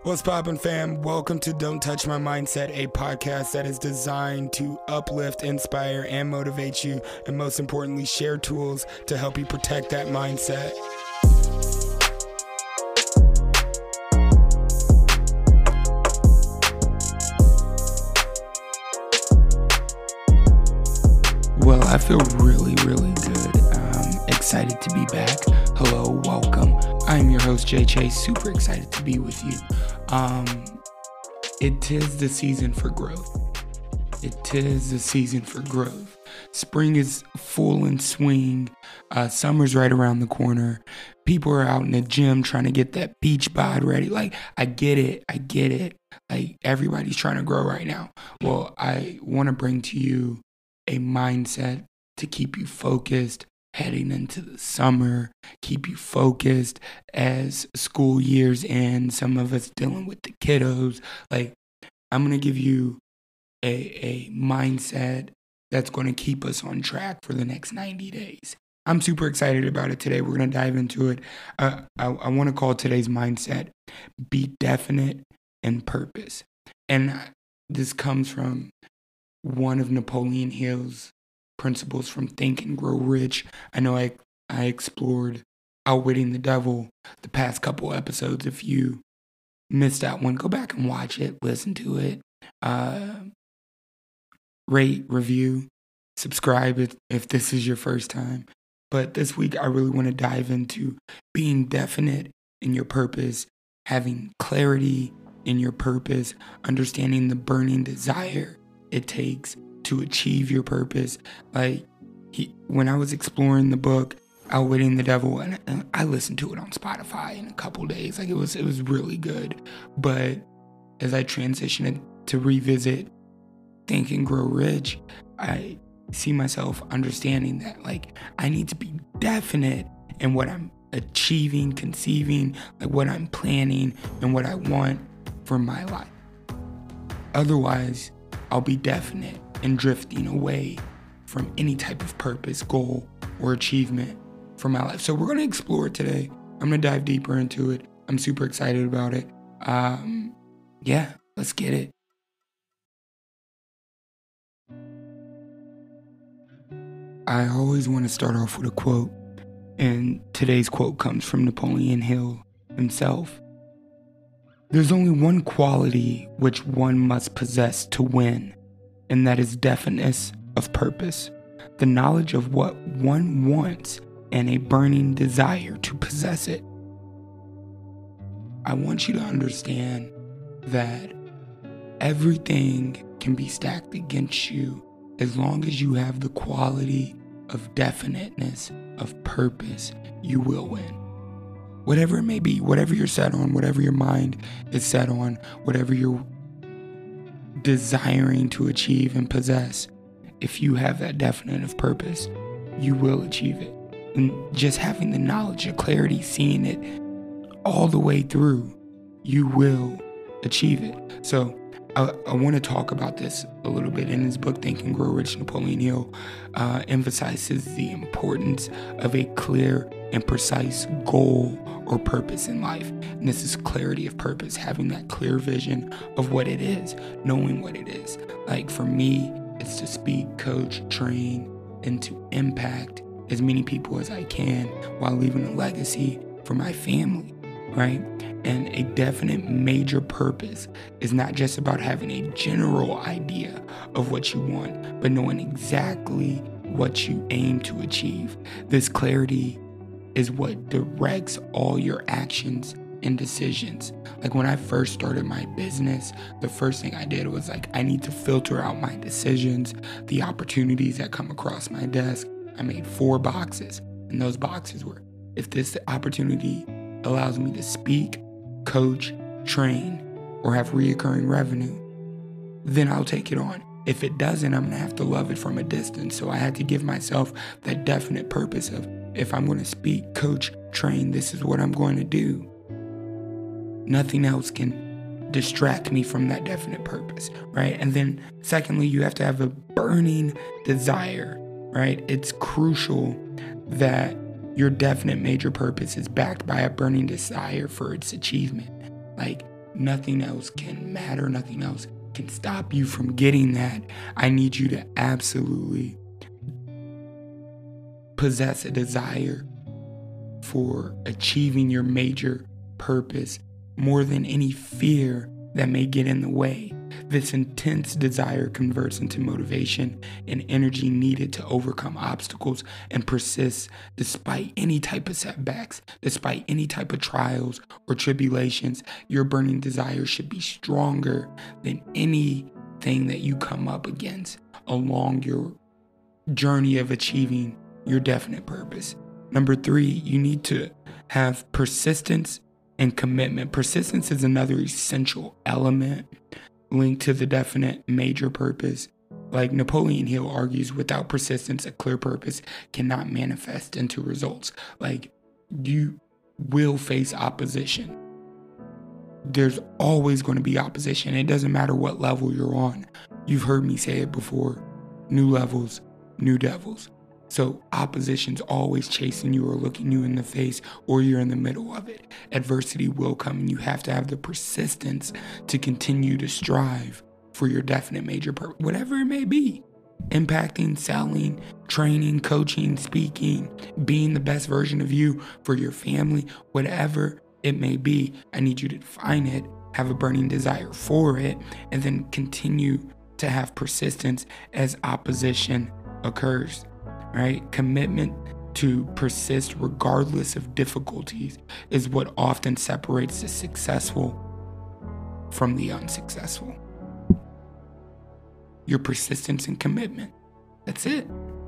What's poppin', fam? Welcome to Don't Touch My Mindset, a podcast that is designed to uplift, inspire, and motivate you, and most importantly, share tools to help you protect that mindset. Well, I feel really good. Excited to be back. Hello, welcome. I'm your host, Jay Chase. Super excited to be with you. It is the season for growth. Spring is full in swing. Summer's right around the corner. People are out in the gym trying to get that beach bod ready. Like, I get it. Like, everybody's trying to grow right now. Well, I want to bring to you a mindset to keep you focused heading into the summer, keep you focused as school years end, some of us dealing with the kiddos. Like, I'm going to give you a mindset that's going to keep us on track for the next 90 days. I'm super excited about it today. We're going to dive into it. I want to call today's mindset, be definite and purpose. And this comes from one of Napoleon Hill's principles from Think and Grow Rich. I know I explored Outwitting the Devil the past couple episodes. If you missed that one, go back and watch it, listen to it, rate, review, subscribe if this is your first time. But this week, I really want to dive into being definite in your purpose, having clarity in your purpose, understanding the burning desire it takes to achieve your purpose. Like, when I was exploring the book Outwitting the Devil, and I listened to it on Spotify in a couple days, like it was really good. But as I transitioned to revisit Think and Grow Rich, I see myself understanding that, like, I need to be definite in what I'm achieving, conceiving, like what I'm planning and what I want for my life. Otherwise, I'll be definite and drifting away from any type of purpose, goal, or achievement for my life. So we're going to explore it today. I'm going to dive deeper into it. I'm super excited about it. Yeah, let's get it. I always want to start off with a quote, and today's quote comes from Napoleon Hill himself. There's only one quality which one must possess to win, and that is definiteness of purpose, the knowledge of what one wants and a burning desire to possess it. I want you to understand that everything can be stacked against you as long as you have the quality of definiteness of purpose. You will win. Whatever it may be, whatever you're set on, whatever your mind is set on, whatever you're desiring to achieve and possess, if you have that definite of purpose, you will achieve it. And just having the knowledge, the clarity, seeing it all the way through, you will achieve it. So I want to talk about this a little bit. In his book, Think and Grow Rich, Napoleon Hill emphasizes the importance of a clear and precise goal or purpose in life. And this is clarity of purpose, having that clear vision of what it is, knowing what it is. Like, for me, it's to speak, coach, train, and to impact as many people as I can while leaving a legacy for my family, right? And a definite major purpose is not just about having a general idea of what you want, but knowing exactly what you aim to achieve. This clarity is what directs all your actions and decisions. Like, when I first started my business, the first thing I did was, like, I need to filter out my decisions, the opportunities that come across my desk. I made 4 boxes, and those boxes were, if this opportunity allows me to speak, coach, train, or have reoccurring revenue, then I'll take it on. If it doesn't, I'm gonna have to love it from a distance. So I had to give myself that definite purpose of, if I'm gonna speak, coach, train, this is what I'm going to do. Nothing else can distract me from that definite purpose, right? And then secondly, you have to have a burning desire, right? It's crucial that your definite major purpose is backed by a burning desire for its achievement. Like, Nothing else can matter. Nothing else can stop you from getting that. I need you to absolutely possess a desire for achieving your major purpose more than any fear that may get in the way. This intense desire converts into motivation and energy needed to overcome obstacles and persist despite any type of setbacks, despite any type of trials or tribulations. Your burning desire should be stronger than anything that you come up against along your journey of achieving your definite purpose. Number 3, you need to have persistence and commitment. Persistence is another essential element linked to the definite major purpose. Like Napoleon Hill argues, without persistence, a clear purpose cannot manifest into results. Like, you will face opposition. There's always going to be opposition. It doesn't matter what level you're on. You've heard me say it before. New levels, new devils. So opposition's always chasing you or looking you in the face, or you're in the middle of it. Adversity will come, and you have to have the persistence to continue to strive for your definite major purpose, whatever it may be. Impacting, selling, training, coaching, speaking, being the best version of you for your family, whatever it may be. I need you to define it, have a burning desire for it, and then continue to have persistence as opposition occurs. Right? Commitment to persist regardless of difficulties is what often separates the successful from the unsuccessful. Your persistence and commitment. That's it.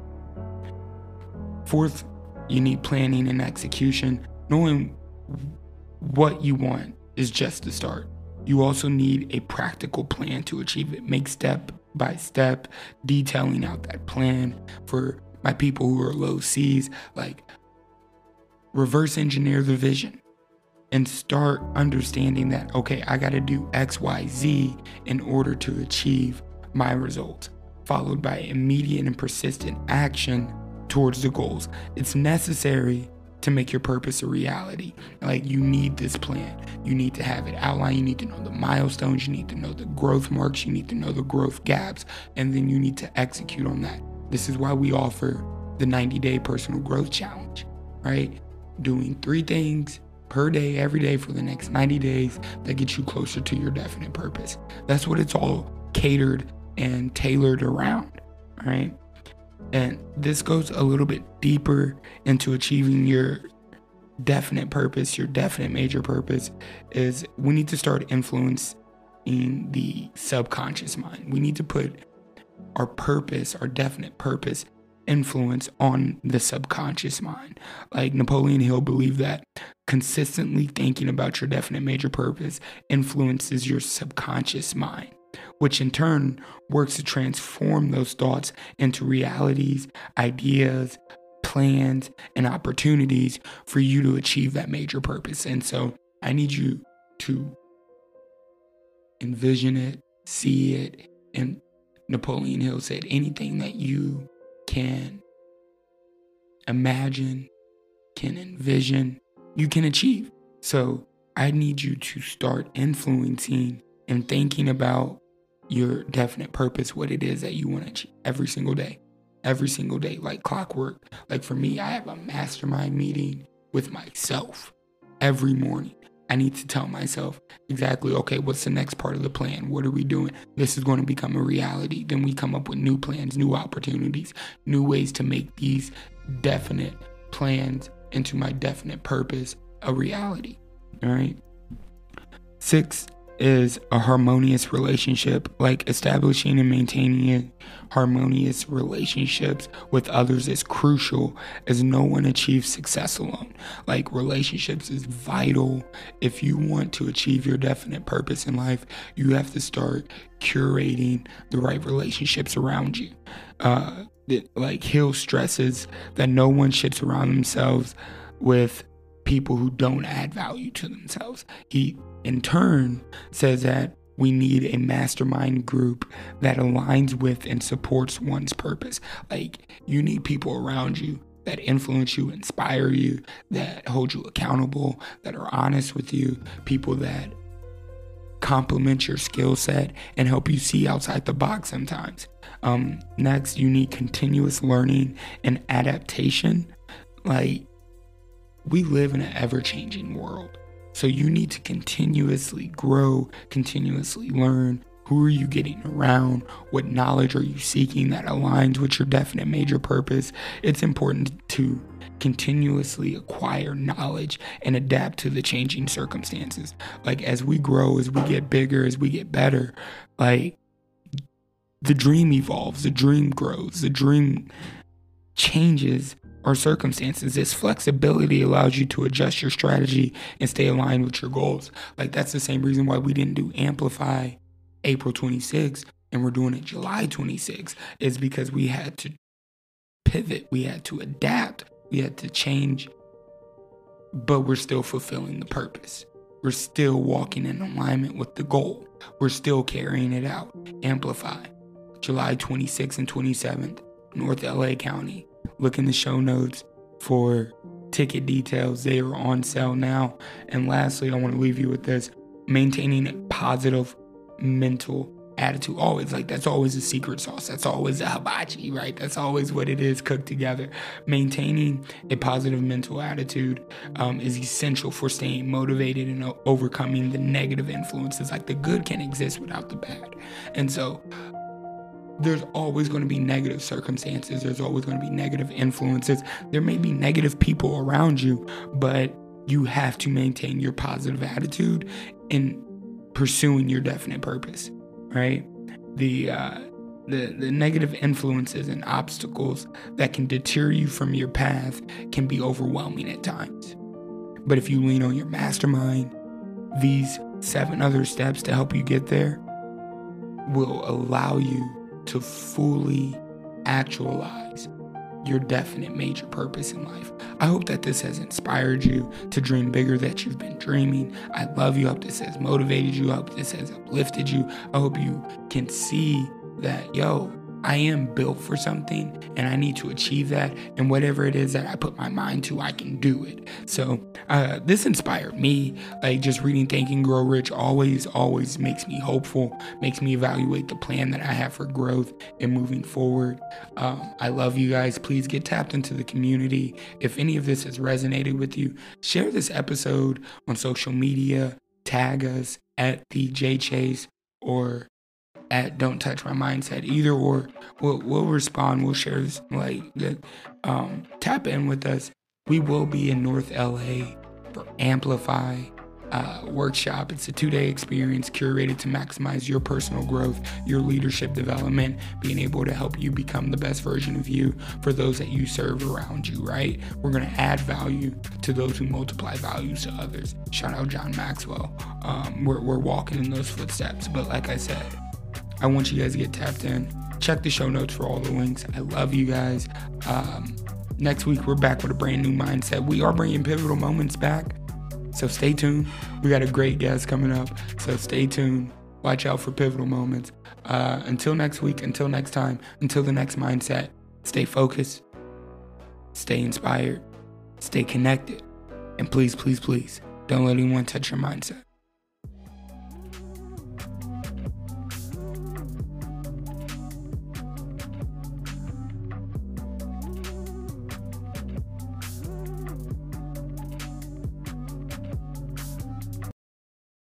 4th, you need planning and execution. Knowing what you want is just the start. You also need a practical plan to achieve it. Make step by step, detailing out that plan. For my people who are low C's, like, reverse engineer the vision and start understanding that, okay, I got to do X, Y, Z in order to achieve my results, followed by immediate and persistent action towards the goals. It's necessary to make your purpose a reality. Like, you need this plan. You need to have it outlined. You need to know the milestones. You need to know the growth marks. You need to know the growth gaps. And then you need to execute on that. This is why we offer the 90-day personal growth challenge, right? Doing 3 things per day, every day for the next 90 days that get you closer to your definite purpose. That's what it's all catered and tailored around, right? And this goes a little bit deeper into achieving your definite purpose, your definite major purpose. Is we need to start influencing the subconscious mind. We need to put our purpose, our definite purpose, influence on the subconscious mind. Like Napoleon Hill believed that consistently thinking about your definite major purpose influences your subconscious mind, which in turn works to transform those thoughts into realities, ideas, plans, and opportunities for you to achieve that major purpose. And so I need you to envision it, see it, and Napoleon Hill said anything that you can imagine, can envision, you can achieve. So I need you to start influencing and thinking about your definite purpose, what it is that you want to achieve every single day, like clockwork. Like for me, I have a mastermind meeting with myself every morning. I need to tell myself exactly, okay, what's the next part of the plan? What are we doing? This is going to become a reality. Then we come up with new plans, new opportunities, new ways to make these definite plans into my definite purpose a reality. All right. 6 is a harmonious relationship. Like establishing and maintaining harmonious relationships with others is crucial, as no one achieves success alone. Like relationships is vital. If you want to achieve your definite purpose in life, you have to start curating the right relationships around you. Like Hill stresses that no one should surround themselves with people who don't add value to themselves. He in turn says that we need a mastermind group that aligns with and supports one's purpose. Like you need people around you that influence you, inspire you, that hold you accountable, that are honest with you, people that complement your skill set and help you see outside the box sometimes. Next, you need continuous learning and adaptation. Like, we live in an ever-changing world. So you need to continuously grow, continuously learn. Who are you getting around? What knowledge are you seeking that aligns with your definite major purpose? It's important to continuously acquire knowledge and adapt to the changing circumstances. Like, as we grow, as we get bigger, as we get better, like, the dream evolves, the dream grows, the dream changes our circumstances. This flexibility allows you to adjust your strategy and stay aligned with your goals. Like, that's the same reason why we didn't do Amplify April 26th and we're doing it July 26th, is because we had to pivot, we had to adapt, we had to change, but we're still fulfilling the purpose. We're still walking in alignment with the goal. We're still carrying it out. Amplify, July 26th and 27th, North LA County. Look in the show notes for ticket details. They are on sale now. And lastly, I want to leave you with this: maintaining a positive mental attitude. Always, like, that's always the secret sauce. That's always the hibachi, right? That's always what it is cooked together. Maintaining a positive mental attitude is essential for staying motivated and overcoming the negative influences. Like, the good can exist without the bad. And so there's always going to be negative circumstances. There's always going to be negative influences. There may be negative people around you, but you have to maintain your positive attitude in pursuing your definite purpose, right? The negative influences and obstacles that can deter you from your path can be overwhelming at times. But if you lean on your mastermind, these 7 other steps to help you get there will allow you to fully actualize your definite major purpose in life. I hope that this has inspired you to dream bigger that you've been dreaming. I love you. I hope this has motivated you. I hope this has uplifted you. I hope you can see that, I am built for something and I need to achieve that. And whatever it is that I put my mind to, I can do it. So this inspired me. Like, just reading Think and Grow Rich always makes me hopeful, makes me evaluate the plan that I have for growth and moving forward. I love you guys. Please get tapped into the community. If any of this has resonated with you, share this episode on social media, tag us at the J Chase or at Don't Touch My Mindset. Either or, we'll respond. We'll share this, tap in with us. We will be in North LA for Amplify workshop. It's a 2-day experience curated to maximize your personal growth, your leadership development, being able to help you become the best version of you for those that you serve around you, right? We're going to add value to those who multiply values to others. Shout out John Maxwell. We're walking in those footsteps. But like I said, I want you guys to get tapped in. Check the show notes for all the links. I love you guys. Next week, we're back with a brand new mindset. We are bringing Pivotal Moments back, so stay tuned. We got a great guest coming up, so stay tuned. Watch out for Pivotal Moments. Until next week, until next time, until the next mindset, stay focused, stay inspired, stay connected, and please, please, please, don't let anyone touch your mindset.